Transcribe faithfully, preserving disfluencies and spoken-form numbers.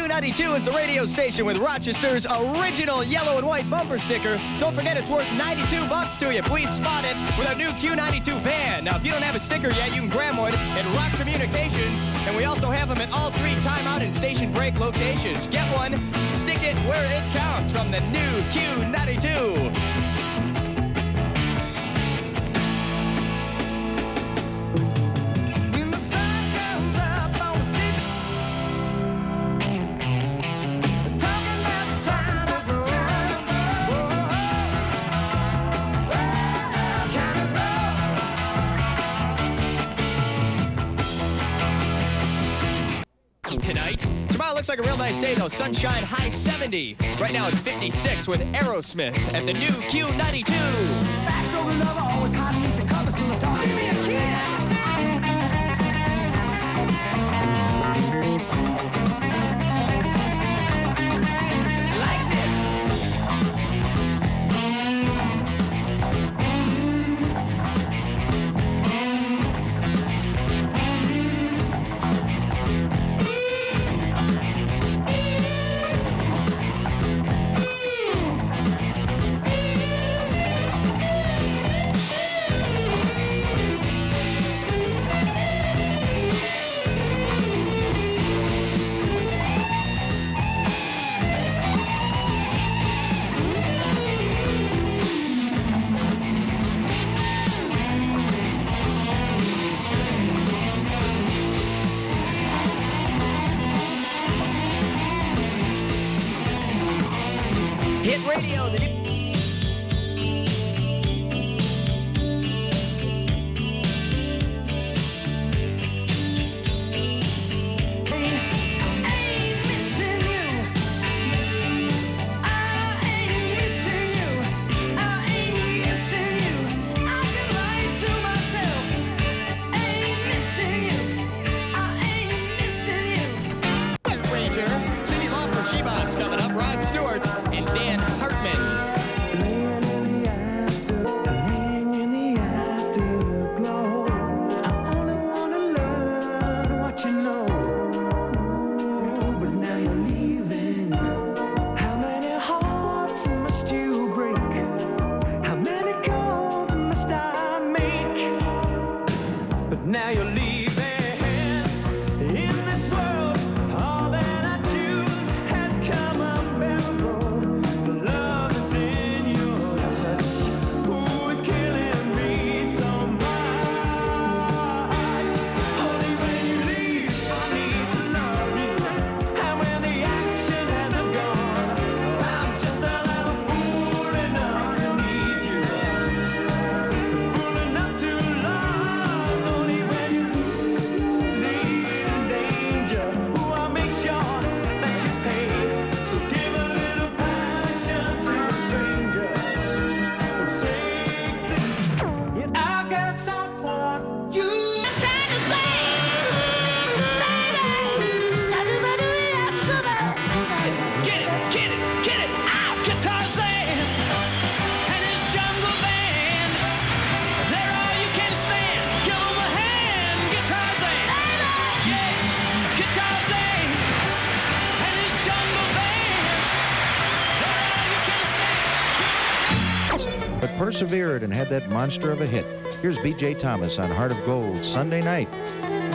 Q ninety-two is the radio station with Rochester's original yellow and white bumper sticker. Don't forget it's worth ninety-two bucks to you. Please spot it with our new Q ninety-two van. Now, if you don't have a sticker yet, you can grab one at Rock Communications, and we also have them at all three timeout and station break locations. Get one, stick it where it counts from the new Q ninety-two. Tonight. Tomorrow looks like a real nice day, though. Sunshine, high seventy. Right now it's fifty-six with Aerosmith at the new Q ninety-two. Back over lover, always hiding beneath the covers till the dawn. Give me a Hit radio. The new Cindy Lauper, She-Bob's coming up. Rod Stewart and Dan Hartman. Now you're leaving. In this world, all that I choose has come unbearable. The love that's in your touch, ooh, it's killing me so much. Only when you leave, I need to love you. And when the action hasn't gone, I'm just a little fool enough to need you. Fool enough to love. Only when you but persevered and had that monster of a hit. Here's B J Thomas on Heart of Gold Sunday night.